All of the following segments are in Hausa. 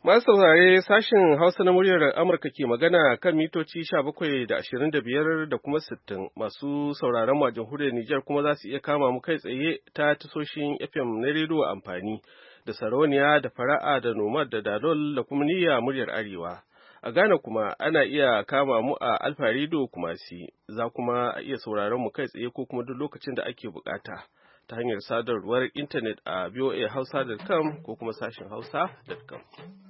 Masu saurare sashin Hausa na muryar Amurka ke magana kan mitoci 17 da 25 da kuma 60. Masu sauraron mu a jamhuriyar Nijar kuma za su iya kama mu kai tsaye ta tasoshin FM na rediyo amfani da Sarauniya da Fara'a da Nomad da Dalol da kuma Niyya muryar Arewa. A Ghana kuma ana iya kama mu a Alfa Radio Kumasi, za kuma iya sauraron mu kai tsaye ko kuma duk lokacin da ake bukata ta hanyar sadarwar intanet a voahausa.com ko kuma sashin hausa.com.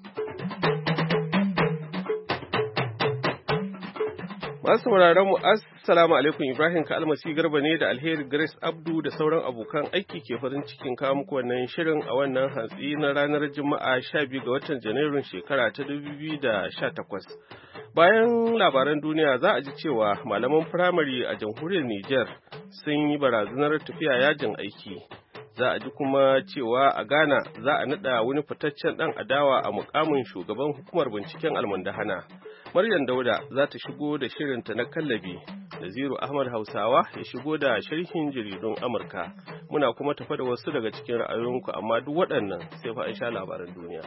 Masu sauraron mu assalamu alaikum, Ibrahim Kalmasi Garba ne da Alheri Grace Abdu da sauran abokan aiki ke farin cikin kawo muku wannan shirin a wannan hantsi na ranar Juma'a 12 ga watan Janairun shekara ta 2018. Bayan labaran duniya za a ji cewa malaman firamare a jamhuriyar Nijar sun yi barazanar tafiya yajin aiki. Za a ji kuma cewa a Ghana za a naɗa wani fitaccen ɗan adawa a mukamin shugaban hukumar binciken almundahana. Maryam Dauda za ta shigo da shirinta na kallabi, Naziru Ahmad Hausawa ya shigo da sharhin jaridun Amurka. Muna kuma tafa da wasu daga cikin ra'ayoyinku, amma duk waɗannan sai fa an sha labaran duniya.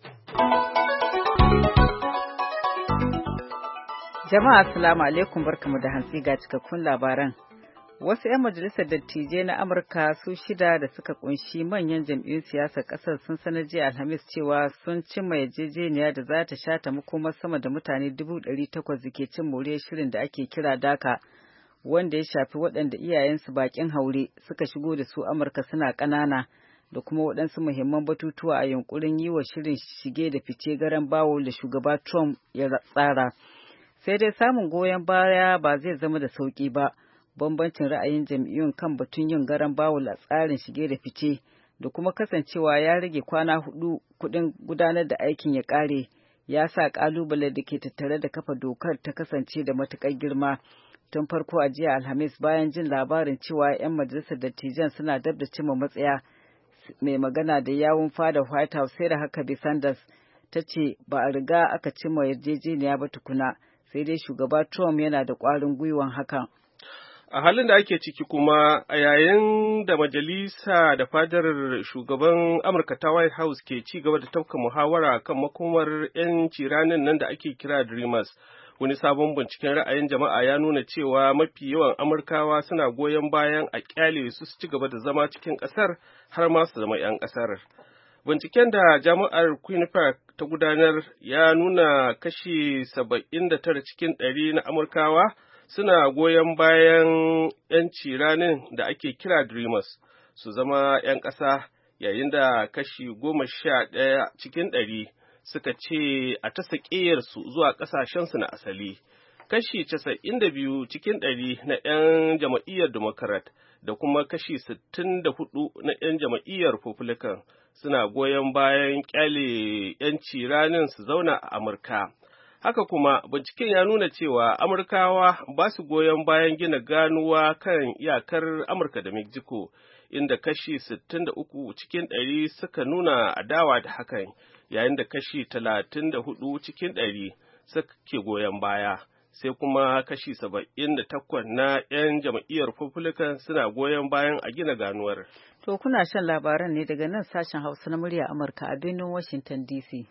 Jama'a assalamu alaikum, barkamu da hantsi ga cikakkun labaran. Wasu 'yan majalisar dattijai na Amurka su shida da suka kunshi manyan jam'iyyun siyasar ƙasar sun sanar jiya Alhamis cewa sun cimma yarjejeniya da za ta shata makomar sama da mutane 800,000 da ke cin moriyar shirin da ake kira DACA, wanda ya shafi waɗanda iyayensu baƙin haure suka shigo da su Amurka suna ƙanana, da kuma waɗansu muhimman batutuwa a yunkurin yi wa shirin shige da fice garan bawul da shugaba Trump ya tsara. Sai dai samun goyon baya ba zai zama da sauƙi ba. Bambancin ra'ayin jam'iyyun kan batun yin garan bawul a tsarin shige da fice da kuma kasancewa ya rage kwana 4 kuɗin gudanar da aikin ya ƙare, ya sa ƙalubale da ke tattare da kafa dokar ta kasance da matuƙar girma. Tun farko a jiya Alhamis, bayan jin labarin cewa 'yan majalisar dattijan suna dab da cimma matsaya, mai magana da yawun fada White House Sarah Huckabee Sanders ta ce ba a riga aka cimma yarjejeniya ba tukuna, sai dai shugaba Trump yana da ƙwarin gwiwan hakan. A halin da ake ciki kuma, a yayin da majalisa da fadar shugaban Amurka ta White House ke ci gaba da tafka muhawara kan makomar 'yanci ranar nan da ake kira Dreamers, wani sabon binciken ra'ayin jama'a ya nuna cewa mafi yawan Amurkawa suna goyon bayan a kyale su ci gaba da zama cikin ƙasar har ma su zama 'yan ƙasar. Binciken da jami'ar Quinnipiac ta gudanar ya nuna kashi 79 cikin 100 na Amurkawa suna goyon bayan 'yanci ranin da ake kira Dreamers su zama 'yan ƙasa, yayin da kashi 11 cikin 100 suka ce a ta sakeyarsu zuwa ƙasashensu na asali. Kashi 92 cikin 100 na 'yan jam'iyyar Democrat da kuma kashi 64 na 'yan jam'iyyar Republican suna goyon bayan ƙyale 'yanci ranin su zauna a Amurka. Haka kuma, binciken ya nuna cewa Amurkawa ba su goyon bayan gina ganuwa kan iyakar Amurka da Mexico, inda kashi 63 cikin 100 suka nuna adawa da hakan, yayin da kashi 34 cikin 100 suke goyon baya. Sai kuma kashi 78 na 'yan jam'iyyar Republican suna goyon bayan a gina ganuwar. To kuna shan labaran ne daga nan sashen Hausa na murya Amurka a birnin Washington DC.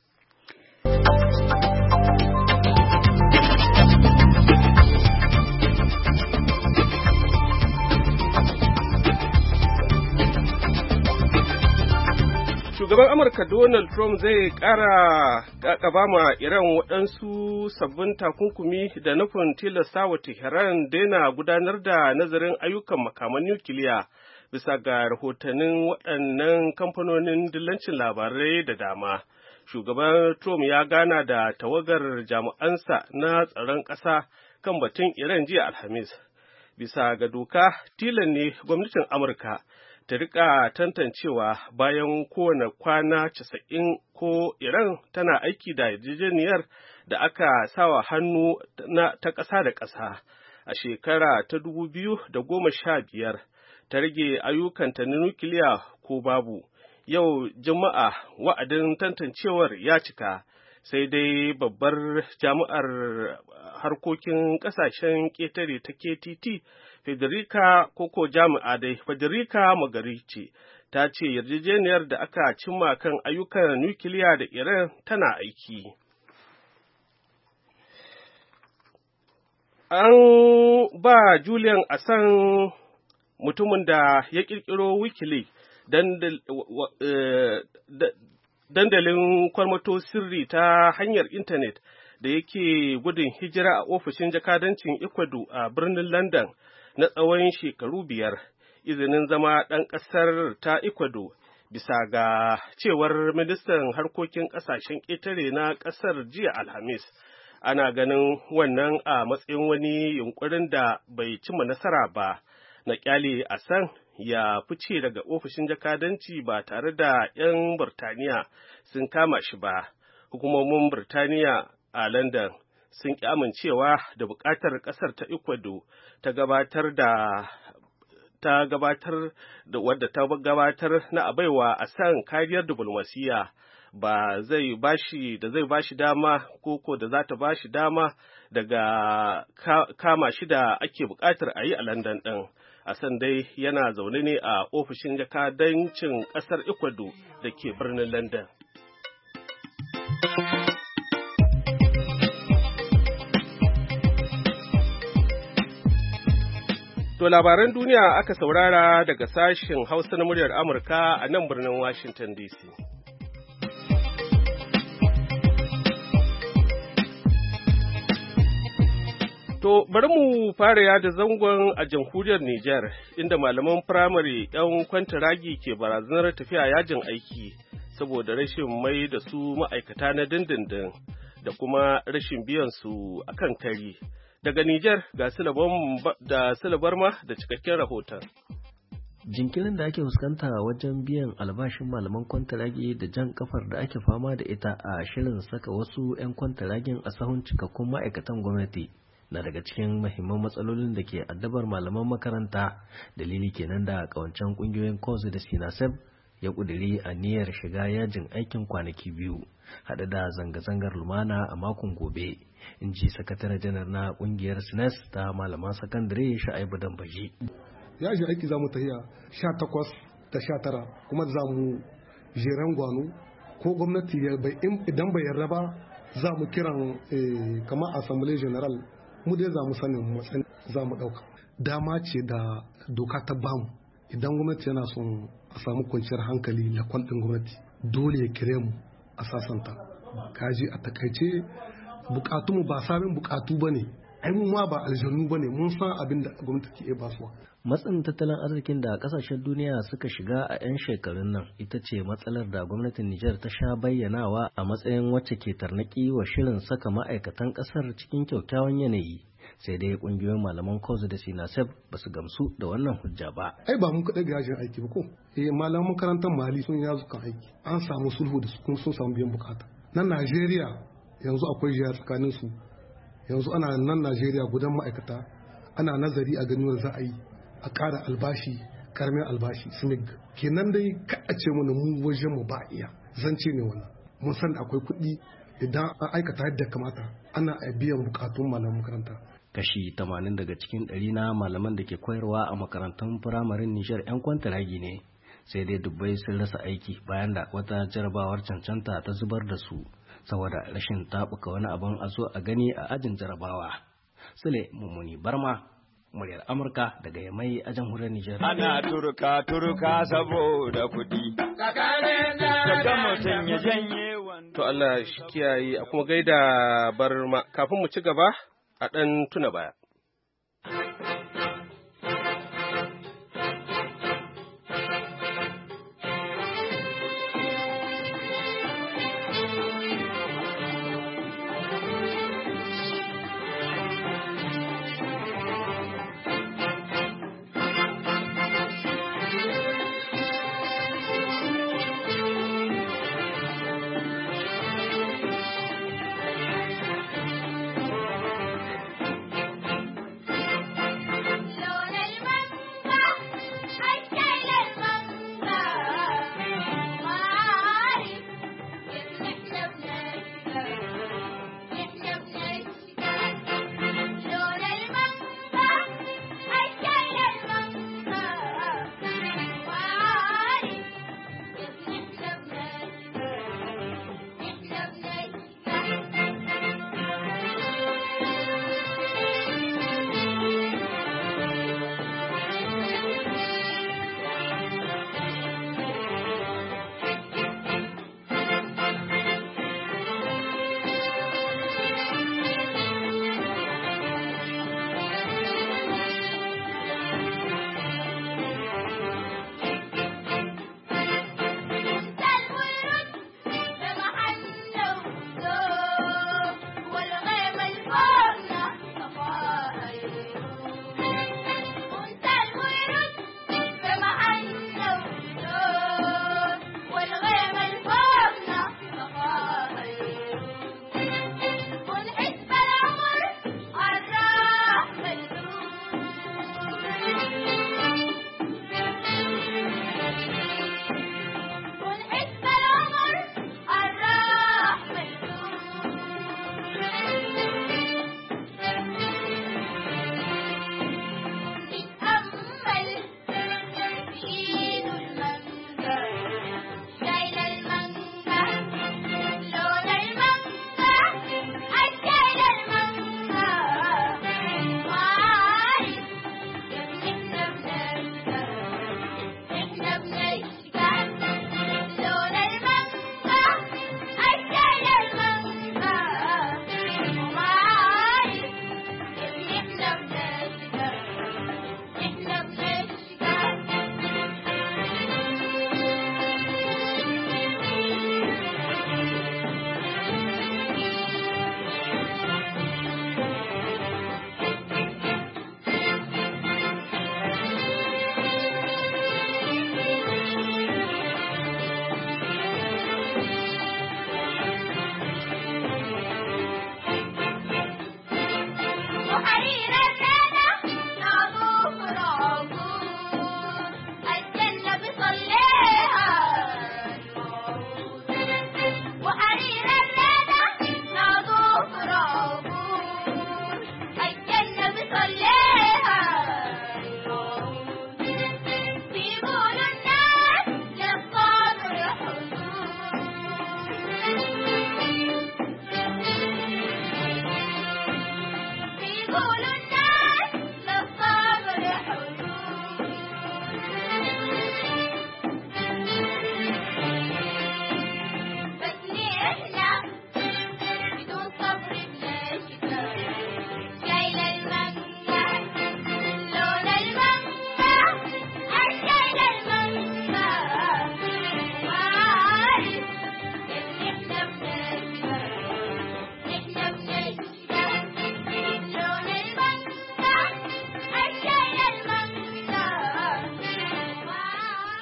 Shugaban Amurka Donald Trump zai ƙara ƙaƙaba ma Iran waɗansu sabbin takunkumi da nufin tilasta wa Tehran daina gudanar da nazarin ayyukan makaman nukiliya, bisa ga rahotannin waɗannan kamfanonin dillancin labarai da dama. Shugaban Trump ya gana da tawagar jami'ansa na tsaron ƙasa kan batun Iran jiya Alhamis. Bisa ga doka, tilan ne gwamnatin Amurka ta rika tantancewa bayan kowane kwana 90 ko Iran tana aiki da yarjejeniyar da aka sawa hannu ta ƙasa da ƙasa a shekara ta 2015 ta rage ayyukanta na nukiliya ko babu. Yau Juma'a wa'adin tantancewar ya cika, sai dai babbar jami'ar harkokin ƙasashen ƙetare ta KTT Federica Mogherini ta ce yarjejeniyar da aka cimma kan ayyukan nukiliya da Iran tana aiki. An ba Julian Assange, mutumin da ya ƙirƙiro Wikileaks, dandalin kwarmato sirri ta hanyar intanet da yake gudun hijira a ofishin jakadancin Ecuador a birnin London na tsawon shekaru 5, izinin zama ɗan ƙasar ta Ecuador, bisa ga cewar ministan harkokin ƙasashen ƙetare na ƙasar jiya Alhamis. Ana ganin wannan a matsayin wani yunkurin da bai cimma nasara ba na ƙyale Assange ya fice daga ofishin jakadanci ba tare da 'yan Burtaniya sun kama shi ba. Hukumomin Burtaniya a London sun ƙi amincewa da buƙatar ƙasar ta Ecuador ta gabatar na abaiwa Assange kariyar diplomasiyya ba zai bashi dama koko da za ta bashi dama daga kama shi da ake buƙatar a yi a London ɗin. Assange dai yana zaune ne a ofishin jakadancin ƙasar Ecuador da ke birnin London. To labaran duniya aka saurara daga sashen Hausa na muryar Amurka a nan birnin Washington DC. To bari mu fara yada zangon a jamhuriyar Nijar, inda malaman firamare 'yan kwantaragi ke barazanar tafiya yajin aiki saboda rashin mai da su ma'aikata na dindindin da kuma rashin biyan su akan kari. Daga Nijar ga Silabar ma da cikakken rahoton. Jinkirin da ake fuskanta wajen biyan albashin malaman kwantaragi da jan kafar da ake fama da ita a shirin saka wasu 'yan kwantaragin a sahun cikakkun ma'aikatan gwamnati na daga cikin mahimman matsalolin da ke addabar malaman makaranta. Dalili kenan da kawancan kungiyoyin COS da SINASEB ya kuduri aniyar shiga yajin aikin kwanaki 2 haɗe da zanga-zangar lumana a makon gobe, in ji sakatare janar na kungiyar SNES ta malaman sakandare Sha'ibu Dambaji. Yajin aiki za mu tafiya 18 da 19 kuma za mu jeren gwano ko gwamnati idan bai yarda ba za mu kiran kamar assembly general, mu dai za mu sanin matsayin za mu ɗauka. Dama ce da doka ta bamu, idan gwamnati yana son a samu kwanciyar hankali na kwalɗin gwamnati dole ya kire mu a sasanta. Kaji a takaice bukatunmu ba sabon bukatu ba ne, ai mu ma ba aljannu ba ne, mun san abin da gwamnati ke iya basuwa. Matsin tattalin arzikin da kasashen duniya suka shiga a 'yan shekarun nan ita ce matsalar da gwamnatin Nijar ta sha bayyanawa a matsayin wacce ke tarnaki wa shirin saka ma'aikatan kasar cikin kyakkyawan yanayi. Sai dai kungiyoyin malaman COS da SINASEB ba su gamsu da wannan hujja ba. Ai ba mun kaɗai ga yajin aiki ba ko? Malaman makarantar Mali sun yazu kan aiki, an samu sulhu da sun samu biyan bukata. Nan Najeriya yanzu akwai jiya tsakanin su, yanzu ana nan Najeriya gudan ma'aikata ana nazari a gani wanda za a yi a ƙara albashi, karamin albashi SMIG. Kenan dai ka a ce mana mu wajen mu ba iya zance ne wannan. Mun san akwai kuɗi idan an aikata yadda kamata ana biyan bukatun malaman makaranta. Kashi 80 daga cikin 100 na malaman da ke koyarwa a makarantun firamarin Nijar 'yan kwantaragi ne, sai dai dubbai sun rasa aiki bayan da wata jarabawar cancanta ta zubar da su saboda rashin tabuka wani abin a zo a gani a ajin jarabawa. Sule Mummuni Barma, muryar Amurka daga Yamai a jamhuriyar Nijar. Ana turka saboda kuɗi. Daga mutum ya janye wanda. To Allah shi kiyaye a kuma gaida Barma. Kafin mu ci gaba a ɗan tuna baya.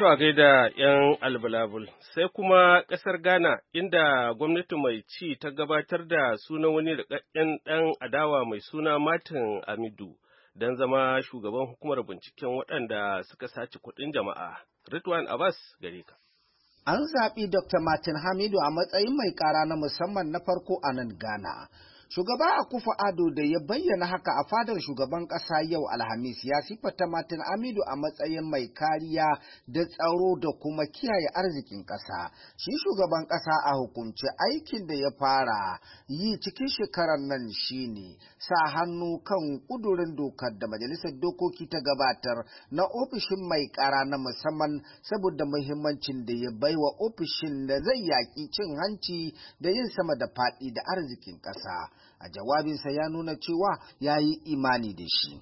To a gaida 'yan albulabul sai kuma ƙasar Ghana inda gwamnati mai ci ta gabatar da sunan wani rikakken ɗan adawa mai suna Martin Amidu don zama shugaban hukumar binciken waɗanda suka sace kuɗin jama'a. Ridwan Abbas gare ka. An zaɓi Dr. Martin Hamidu a matsayin mai ƙara na musamman na farko a nan Ghana. Shugaba Akufo-Addo da ya bayyana haka a fadar shugaban ƙasa yau Alhamis ya sifata Martin Amidu a matsayin mai kariya da tsaro da kuma kiyaye arzikin ƙasa. Shi shugaban ƙasa a hukumce aikin da ya fara yi cikin shekarar nan shine sa hannu kan ƙudurin dokar da Majalisar Dokoki ta gabatar na ofishin mai ƙara na musamman saboda muhimmancin da ya baiwa ofishin da zai yaƙi cin hanci da yin sama da faɗi da arzikin ƙasa. A jawabinsa ya nuna cewa ya yi imani da shi.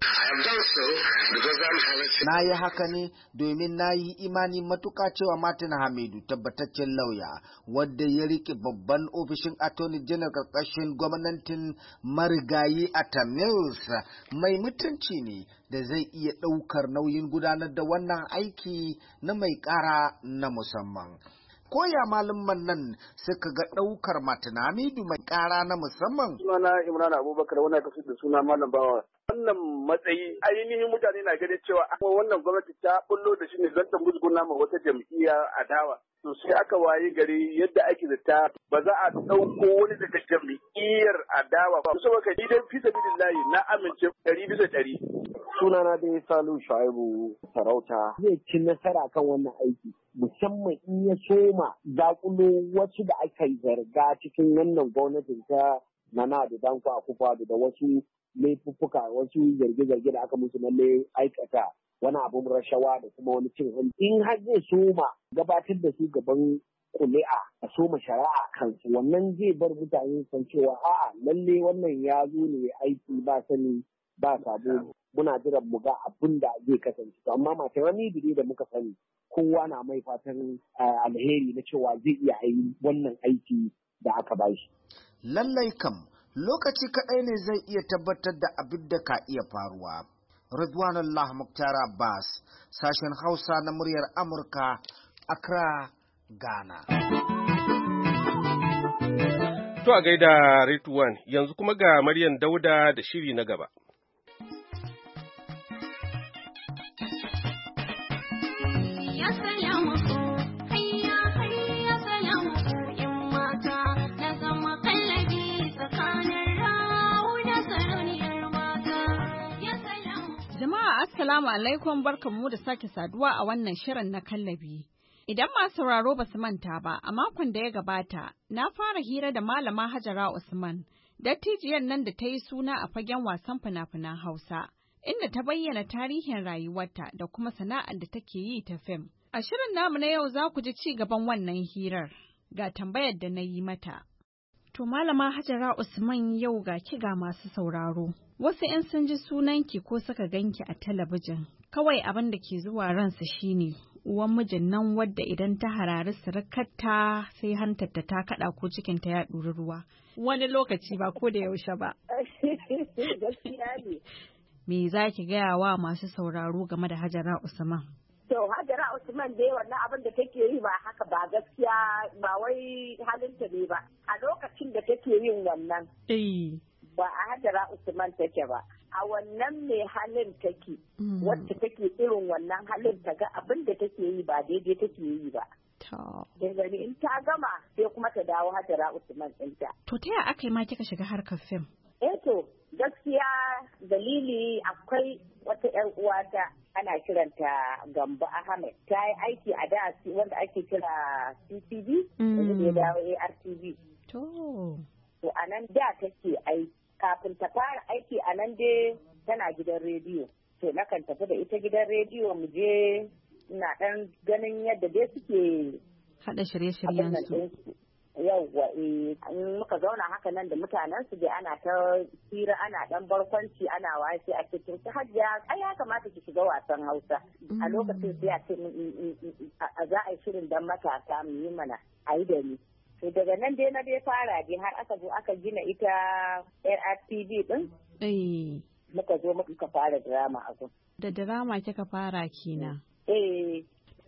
Na yi haka ne domin na yi imani matuka cewa Martin Hamidu tabbataccen lauya wadda ya rike babban ofishin Attorney General ƙarƙashin gwamnatin marigayi Atta Mills mai mutunci ne da zai iya ɗaukar nauyin gudanar da wannan aiki na mai ƙara na musamman. Koya malaman nan suka ga ɗaukar Martin Hamidu mai ƙara na musamman. Sunana Imran Abubakar wanda ka da suna Malam Bawa. Wannan matsayi ainihin mutane na ganin cewa wannan gwamnati ta bullo da shi ne don ta musguna ma wata jam'iyya adawa. To sai aka waye gari yadda ake zata ba za a ɗauko wani daga jam'iyyar adawa ba. Saboda ni dai fi sabilillahi na amince 100%. Sunana dai Salu Shu'aibu Sarauta zai ci nasara kan wannan aiki. Musamman in ya soma zakulo wasu da aka yi zarga cikin wannan gwamnatin ta Nana da Danko Akufo-Addo da wasu laifuffuka wasu zarge-zarge da aka musu lalle aikata wani abun rashawa da kuma wani cin hanci. In har zai soma gabatar da su gaban kuli'a a soma shari'a kansu wannan zai bar mutane san cewa a'a lalle wannan ya zo ne aiki ba sani ba sabo muna jiran mu ga abin da zai kasance. Amma Martin Hamidu da muka sani kowa na mai fatan alheri na cewa zai iya yi wannan aiki da aka ba shi. Lallai kam lokaci kaɗai ne zai iya tabbatar da abin da ka iya faruwa. Ridwanullah Muktar Abbas, sashen Hausa na muryar Amurka, Accra, Ghana. To a gaida Ridwan, yanzu kuma ga Maryam Dauda da shiri na gaba. Assalamu alaikum barkanmu da sake saduwa a wannan shirin na kallabi. Idan masu sauraro ba su manta ba, a makon da ya gabata, na fara hira da Malama Hajara Usman, dattijiyar nan da ta yi suna a fagen wasan fina-finan Hausa, inda ta bayyana tarihin rayuwarta da kuma sana'ar da take yi ta fim. A shirin namu na yau za ku ji ci gaban wannan hirar, ga tambayar da na yi mata. To Malama Hajara Usman yau ga ki ga masu sauraro. Wasu 'yan sun ji sunanki ko suka ganki a talabijin, kawai abin da ke zuwa ransa shine uwan mijin nan wadda idan ta harari surukarta sai hantarta ta kaɗa ko cikinta ya ɗuri ruwa. Wani lokaci ba ko da yaushe ba. Me za ki gaya wa masu sauraro game da Hajara Usman? To Hajara Usman dai wannan abin da take yi ba haka ba gaskiya ba wai halinta ne ba. A lokacin da take yin wannan. Ba a Hajara Usman take ba, a wannan mai halin take, wacce take irin wannan halin ta ga abin da take yi ba daidai take yi ba. Gani in ta gama sai kuma ta dawo Hajara Usman ɗinta. To ta yaya aka yi ma kika shiga harkar fim? To gaskiya dalili akwai wata 'yar uwata ana kiranta Gambo Ahmed. Ta yi aiki a da wanda ake kira CTV, wanda ya dawo ARTV. To a nan da take aiki. Kafin ta fara aiki a nan dai tana gidan rediyo. To nakan tafi da ita gidan rediyo mu je ina ɗan ganin yadda dai suke haɗa shirye-shiryen su. Yawwa muka zauna haka nan da mutanen su dai ana ta hira ana ɗan barkwanci ana waye sai a cikin ta Hajiya ai ya kamata ki shiga wasan Hausa. A lokacin sai a ce za a yi shirin dan matasa mu yi mana a yi da ni. To daga nan dai na dai fara dai har aka zo aka gina ita RTV din. Muka zo muka fara drama a gun. Da drama kika fara kenan.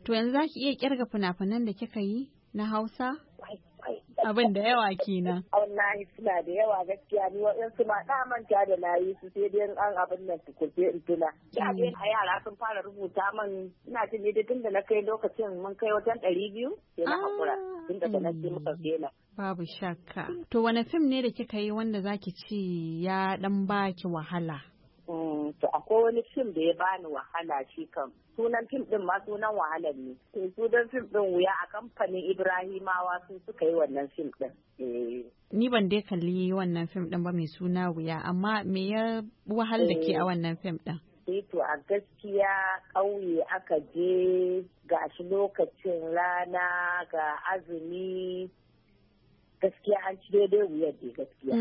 To yanzu za ki iya kirga fina-finan da kika yi na Hausa? Abin da yawa kenan. Wallahi suna da yawa gaskiya ni waɗansu ma da manta da na yi su sai dai an abin nan tukurce in tuna. Da dai a yara sun fara rubuta man ina jin ne tun da na kai lokacin mun kai wajen 200 sai na haƙura tun da na ce muka daina. Babu shakka. To wani fim ne da kika yi wanda zaki ce ya dan baki wahala? To akwai wani fim da ya bani wahala shi kan sunan fim din ma sunan wahalar ne. To sunan fim din wuya a kamfanin Ibrahimawa sun suka yi wannan fim din. Ni ban dai kalli wannan fim din ba mai suna wuya amma me ya wahal da ke a wannan fim din? To a gaskiya ƙauye aka je gashi lokacin rana ga azumi gaskiya an ci daidai wuyar da gaskiya.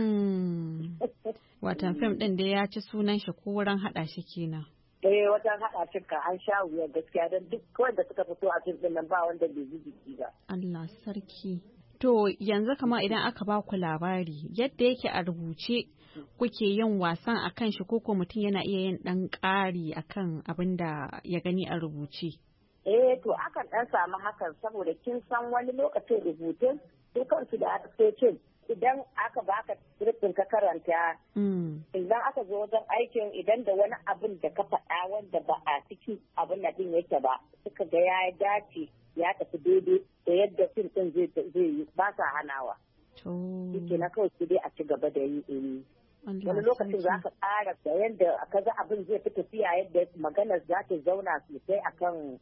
Watan fim ɗin da ya ci sunan shi ko wurin haɗa shi kenan. Wajen haɗa shi ka an sha wuyar gaskiya don duk wanda suka fito a fim ɗin nan ba wanda bai ji jiki ba. Allah sarki. To yanzu kama idan aka ba ku labari yadda yake a rubuce kuke yin wasan a kan shi koko mutum yana iya yin ɗan ƙari a kan abin da ya gani a rubuce. To akan ɗan samu hakan saboda kin san wani lokacin rubutun su kansu da artistocin idan aka baka scriptin ka karanta idan aka zo wajen aikin idan da wani abin da ka faɗa wanda ba a cikin abin da din yake ba suka ga ya dace ya tafi daidai da yadda fim din zai yi ba sa hanawa. Shi na kawai su dai a ci gaba da yi. Wani lokacin za ka tsara da yadda ka ga abin zai fi tafiya yadda maganar za ta zauna sosai akan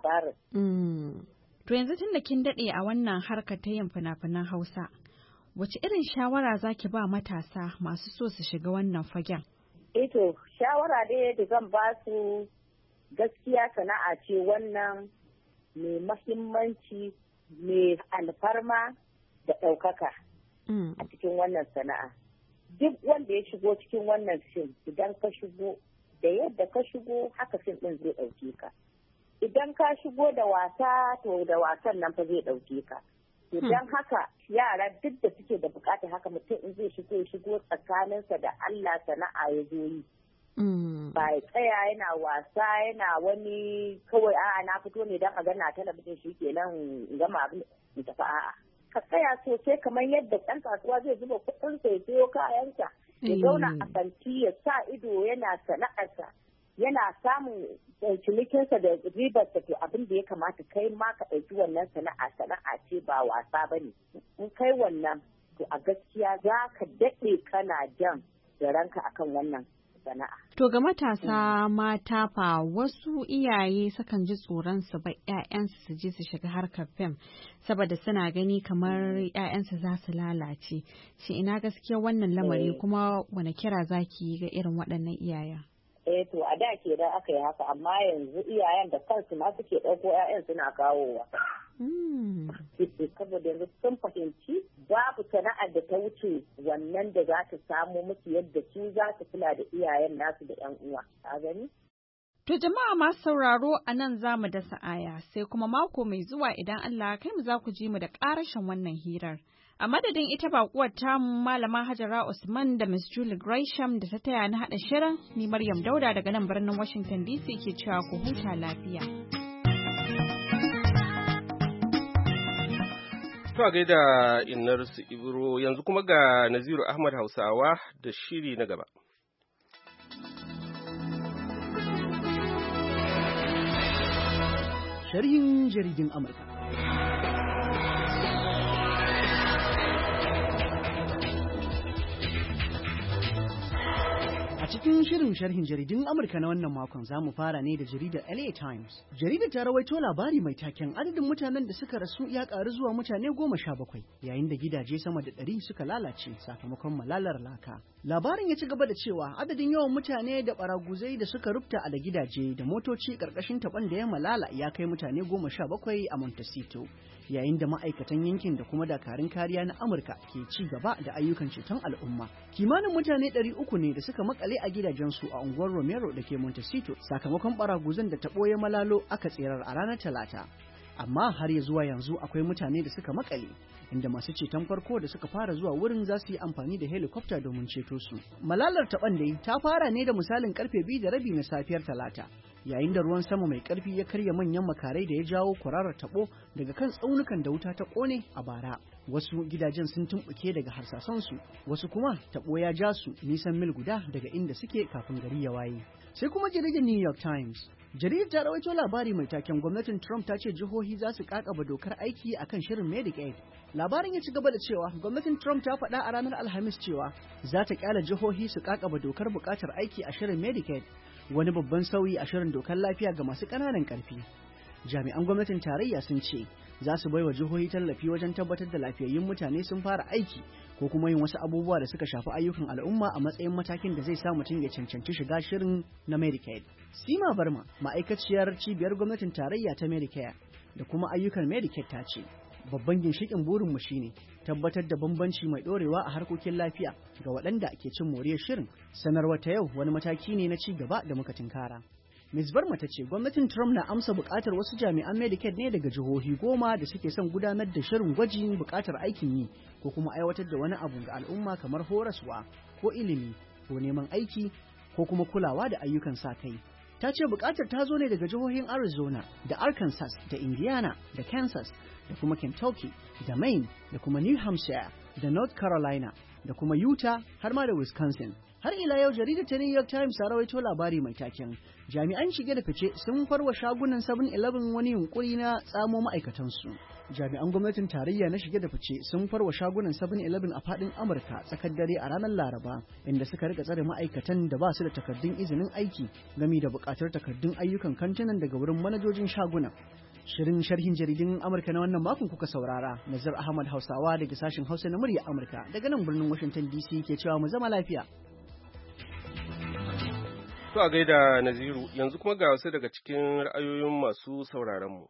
labarin. To yanzu tun da kin daɗe a wannan harkar ta yin fina-finan Hausa, wace irin shawara za ki ba matasa masu so su shiga wannan fagen? To shawara dai da zan ba su gaskiya sana'a ce wannan mai mahimmanci mai alfarma da ɗaukaka a cikin wannan sana'a. Duk wanda ya shigo cikin wannan fim idan ka shigo da yadda ka shigo haka fim ɗin zai ɗauke ka. Idan ka shigo da wasa to da wasan nan fa zai ɗauke ka. Idan haka yara duk da suke da bukata haka mutum in zai shigo tsakaninsa da Allah sana'a ya zo yi. Ba ya tsaya yana wasa yana wani kawai a'a na fito ne don a gana talabijin shi kenan gama abin da tafi a'a. Ka tsaya sosai kamar yadda ɗan kasuwa zai zuba kuɗinsa ya siyo kayansa. Ya zauna a kanti ya sa ido yana sana'arsa. Yana samun cinikinsa da ribarsa to abin da ya kamata kai ma ka ɗauki wannan sana'a ce ba wasa ba ne. In kai wannan to a gaskiya za ka daɗe kana jan da ranka akan wannan sana'a. To ga matasa mata fa wasu iyaye sukan ji tsoron su ba 'ya'yansu su je su shiga harkar fim saboda suna gani kamar 'ya'yansu za su lalace. Shi ina gaskiya wannan lamari kuma wani kira zaki yi ga irin waɗannan iyayen? To a da ke da aka yi haka amma yanzu iyayen da kansu ma suke ɗauko 'ya'yan suna kawowa. Saboda yanzu sun fahimci babu sana'ar da ta wuce wannan da za ta samo musu yadda su za su kula da iyayen nasu da 'yan uwa. Ka gani? To jama'a masu sauraro a nan za mu dasa aya sai kuma mako mai zuwa idan Allah kai mu za ku ji mu da ƙarashin wannan hirar. A madadin ita baƙuwar tamu Malama Hajara Usman da Miss Julie Gresham da ta taya na haɗa shirin, ni Maryam Dauda daga nan birnin Washington DC ke cewa ku huta lafiya. To gaida Innar su Ibro yanzu kuma ga Naziru Ahmad Hausawa da shiri na gaba. Sharhin jaridin Amurka. Cikin shirin sharhin jaridun Amurka na wannan makon za mu fara ne da jaridar LA Times. Jaridar ta rawaito labari mai taken adadin mutanen da suka rasu ya ƙaru zuwa mutane 17 yayin da gidaje sama da 100 suka lalace sakamakon malalar laka. Labarin ya ci gaba da cewa adadin yawan mutane da baraguzai da suka rufta a da gidaje da motoci ƙarƙashin taɓon da ya malala ya kai mutane 17 a Montecito. Yayin da ma'aikatan yankin da kuma dakarun kariya na Amurka ke ci gaba da ayyukan ceton al'umma. Kimanin mutane 300 ne da suka makale a gidajensu a unguwar Romero da ke Montecito sakamakon baraguzan da taɓo ya malalo aka tserar a ranar Talata. Amma har ya zuwa yanzu akwai mutane da suka makale, inda masu ceton farko da suka fara zuwa wurin za su yi amfani da helicopter domin ceto su. Malalar taɓon dai ta fara ne da misalin karfe 2:30 na safiyar Talata, yayin da ruwan sama mai ƙarfi ya karya manyan makarai da ya jawo kwararar taɓo daga kan tsaunukan da wuta ta ƙone a bara. Wasu gidajen sun tumɓuke daga harsasansu, wasu kuma taɓo ya ja su nisan mil guda daga inda suke kafin gari ya waye. Sai kuma jaridar New York Times. Jaridar ta rawaito labari mai taken gwamnatin Trump ta ce jihohi za su kakaba dokar aiki akan shirin Medicaid. Labarin ya ci gaba da cewa gwamnatin Trump ta faɗa a ranar Alhamis cewa za ta kyala jihohi su kakaba dokar buƙatar aiki a shirin Medicaid, wani babban sauyi a shirin dokar lafiya ga masu ƙananan ƙarfi. Jami'an gwamnatin tarayya sun ce za su baiwa jihohi tallafi wajen tabbatar da lafiyayyun mutane sun fara aiki ko kuma yin wasu abubuwa da suka shafi ayyukan al'umma a matsayin matakin da zai sa mutum ya cancanci shiga shirin na Medicaid. Sima Barma, ma'aikaciyar cibiyar gwamnatin tarayya ta Medicare da kuma ayyukan Medicaid, ta ce babban ginshikin burinmu shine tabbatar da bambanci mai ɗorewa a harkokin lafiya ga waɗanda ke cin moriyar shirin. Sanarwar ta yau wani mataki ne na ci gaba da muka tinkara. Ms. Barma ta ce gwamnatin Trump na amsa buƙatar wasu jami'an Medicaid ne daga jihohi 10 da suke son gudanar da shirin gwajin buƙatar aikin yi ko kuma aiwatar da wani abu ga al'umma kamar horaswa ko ilimi ko neman aiki ko kuma kulawa da ayyukan sa kai. Ta ce buƙatar ta zo ne daga jihohin Arizona da Arkansas da Indiana da Kansas da kuma Kentucky da Maine da kuma New Hampshire da North Carolina da kuma Utah har ma da Wisconsin. Har ila yau jaridar ta New York Times ta rawaito labari mai taken jami'an shige da fice sun farwa shagunan 7-Eleven wani yunkuri na tsamo ma'aikatansu. Jami'an gwamnatin tarayya na shige da fice sun farwa shagunan 7-Eleven a fadin Amurka tsakar dare a ranar Laraba, inda suka rika tsare ma'aikatan da ba su da takardun izinin aiki game da buƙatar takardun ayyukan kantinan daga wurin manajojin shagunan. Shirin sharhin jaridun Amurka na wannan makon kuka saurara. Nazar Ahmad Hausawa daga sashen Hausa na murya Amurka daga nan birnin Washington DC ke cewa mu zama lafiya. To a gaida Naziru, yanzu kuma ga wasu daga cikin ra'ayoyin masu sauraronmu.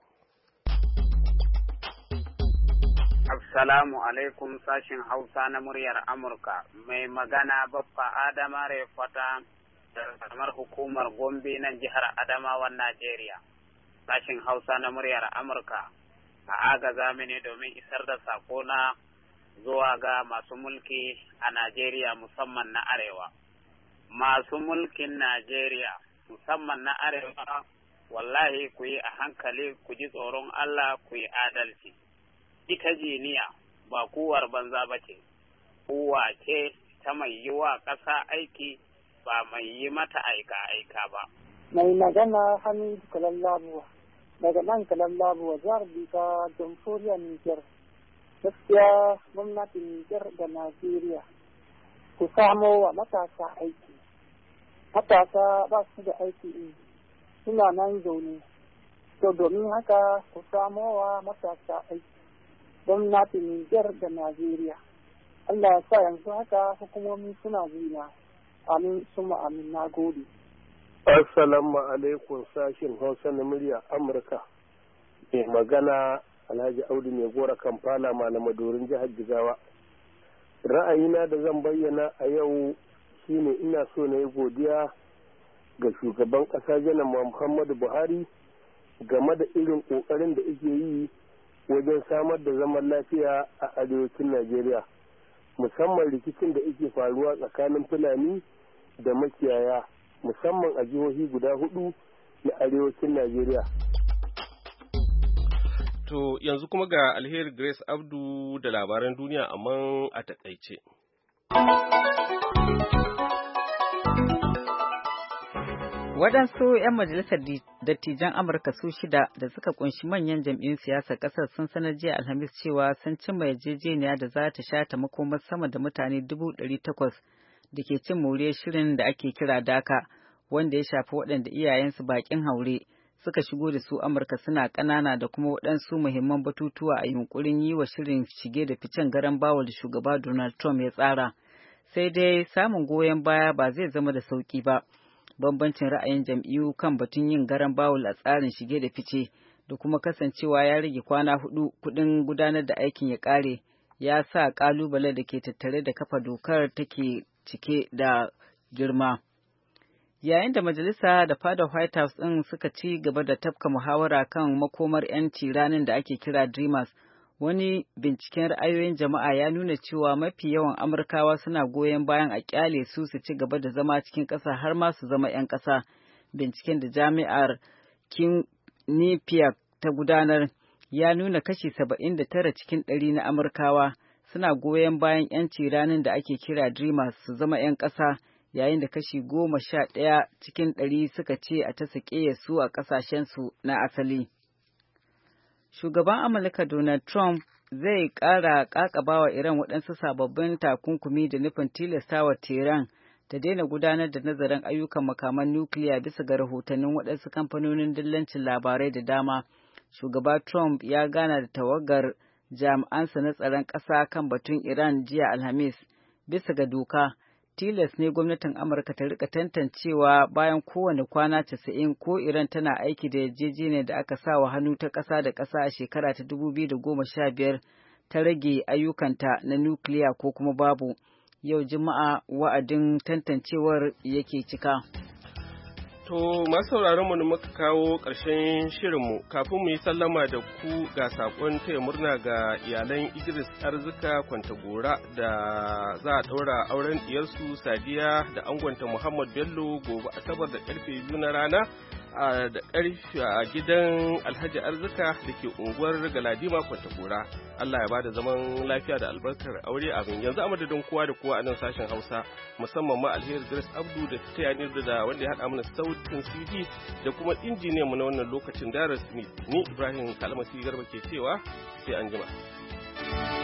Assalamu alaikum sashin Hausa na muryar Amurka, mai magana Baffa Adama Refata da kamar hukumar Gombe nan jihar Adamawan Najeriya. Sashin Hausa na muryar Amurka a agaza mini domin isar da sakona zuwa ga masu mulki a Najeriya musamman na Arewa. Masu mulkin Najeriya musamman na Arewa wallahi ku yi a hankali, ku ji tsoron Allah, ku yi adalci. Ita jiniya ba kuwar banza ba ce, kuwa ce ta mai yi wa ƙasa aiki ba mai yi mata aika-aika ba. Mai magana Hamidu Kalallabuwa daga nan Kalallabuwa jihar Bika, Jamhuriyar Nijar. Gaskiya gwamnatin Nijar da Najeriya ku samo wa matasa aiki. Matasa ba su da aiki suna nan zaune, to domin haka ku samo wa matasa aiki. Gwamnatin Nijar da Najeriya, Allah ya sa yanzu haka hukumomi suna zina. Amin suma amin, na gode. Assalamu alaikum sashin Hausa na murya Amurka. Mai magana Alhaji Audu mai gora Kampala Malamadorin jihar Jigawa. Ra'ayina da zan bayyana a yau shine ina so na yi godiya ga shugaban ƙasa Janar Muhammadu Buhari game da irin ƙoƙarin da yake yi wajen samar da zaman lafiya a arewacin Najeriya, musamman rikicin da yake faruwa tsakanin Fulani da makiyaya, musamman a jihohi guda 4 na arewacin Najeriya. To yanzu kuma ga Alheri Grace Abdu da labaran duniya amma a takaice. Waɗansu 'yan majalisar dattijan Amurka su 6 da suka kunshi manyan jam'iyyun siyasar ƙasar sun sanar jiya Alhamis cewa sun cimma yarjejeniya da za ta shata makomar sama da mutane 800,000 da ke cin moriyar shirin da ake kira DACA, wanda ya shafi waɗanda iyayensu baƙin haure suka shigo da su Amurka suna ƙanana da kuma waɗansu muhimman batutuwa a yunkurin yi wa shirin shige da ficen garan bawul da shugaba Donald Trump ya tsara. Sai dai samun goyon baya ba zai zama da sauƙi ba. Bambancin ra'ayin jam'iyyu kan batun yin garan bawul a tsarin shige da fice da kuma kasancewa ya rage kwana 4 kuɗin gudanar da aikin ya ƙare ya sa ƙalubale da ke tattare da kafa dokar take cike da girma. Yayin da majalisa da fadar White House ɗin suka ci gaba da tafka muhawara kan makomar 'yanci ranar da ake kira Dreamers, wani binciken ra'ayoyin jama'a ya nuna cewa mafi yawan Amurkawa suna goyon bayan a kyale su ci gaba da zama cikin ƙasa har ma su zama 'yan ƙasa, Binciken da jami'ar Quinnipiac ta gudanar ya nuna kashi 79 cikin 100 na Amurkawa suna goyon bayan 'yanci ranar da ake kira Dreamers su zama 'yan ƙasa, yayin da kashi 11 cikin 100 suka ce a ta sake su a ƙasashensu na asali. Shugaban Amurka Donald Trump zai ƙara ƙaƙabawa Iran waɗansu sababbin takunkumi da nufin tilastawa Tehran ta daina gudanar da nazarin ayyukan makaman nukiliya bisa ga rahotannin waɗansu kamfanonin dillancin labarai da dama. Shugaba Trump ya gana da tawagar jami'ansa na tsaron ƙasa kan batun Iran jiya Alhamis. Bisa ga doka, tilas ne gwamnatin Amurka ta rika tantancewa bayan kowane kwana 90 ko Iran tana aiki da yarjejeniyar da aka sa wa hannu ta ƙasa da ƙasa a shekara ta 2015 ta rage ayyukanta na nukiliya ko kuma babu. Yau Juma'a wa'adin tantancewar yake cika. To, masu sauraron mu muka kawo ƙarshen shirinmu kafin mu yi sallama da ku ga saƙon taya murna ga iyalan Idris Arzika Kwantagora da za a ɗaura auren diyarsu Sadiya da angonta Muhammad Bello gobe Asabar da ƙarfe 2 na rana da ƙarfe a gidan Alhaji Arzika da ke unguwar Galadima Kwantagora. Allah ya ba da zaman lafiya da albarkar aure abin. Yanzu a madadin kowa da kowa a nan sashen Hausa, musamman ma Alheri Grace Abdu da ta da wanda ya haɗa mana sautin CD da kuma injiniyan mu na wannan lokacin Dara Smith. Ni Ibrahim Kalmasi Garba ke cewa sai an jima.